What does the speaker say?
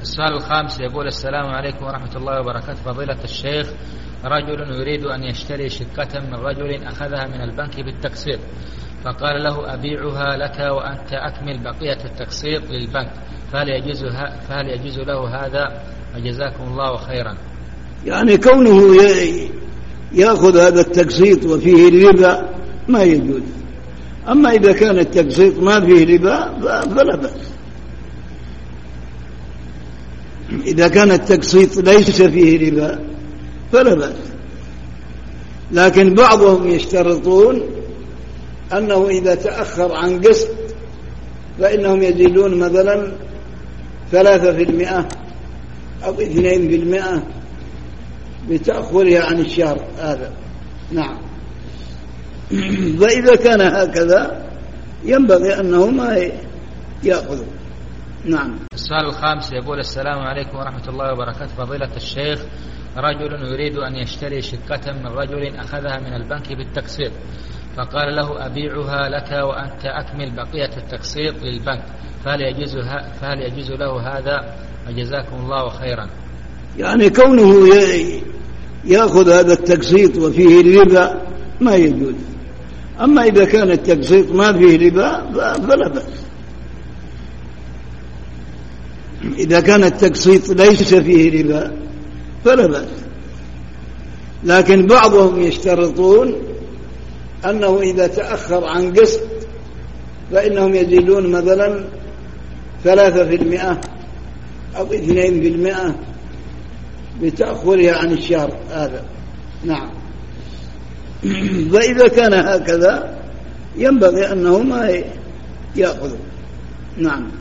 السؤال الخامس يقول: السلام عليكم ورحمة الله وبركاته. فضيلة الشيخ، رجل يريد أن يشتري شقة من رجل أخذها من البنك بالتقسيط، فقال له: أبيعها لك وأنت أكمل بقية التقسيط للبنك، فهل يجوز له هذا؟ وجزاكم الله خيرا. يعني كونه يأخذ هذا التقسيط وفيه الربا ما يجوز. أما إذا كان التقسيط ما فيه ربا فلا بأس. إذا كان التقسيط ليس فيه ربا فلا بأس. لكن بعضهم يشترطون أنه إذا تأخر عن قسط فإنهم يزيدون مثلا 3% أو 2% بتأخرها عن الشهر هذا. نعم. فإذا كان هكذا ينبغي أنه ما يأخذ. نعم. السؤال الخامس يقول: السلام عليكم ورحمة الله وبركاته. فضيلة الشيخ، رجل يريد أن يشتري شقة من رجل أخذها من البنك بالتقسيط، فقال له: أبيعها لك وأنت أكمل بقية التقسيط للبنك، فهل يجوز له هذا؟ وجزاكم الله خيرا. يعني كونه يأخذ هذا التقسيط وفيه الربا ما يجوز. أما إذا كان التقسيط ما فيه ربا فلا بأس. إذا كان التقسيط ليس فيه ربا فلا بأس. لكن بعضهم يشترطون أنه إذا تأخر عن قسط فإنهم يزيدون مثلا 3% أو 2% بتأخرها عن الشهر هذا. نعم. فإذا كان هكذا ينبغي أنه ما يأخذ. نعم.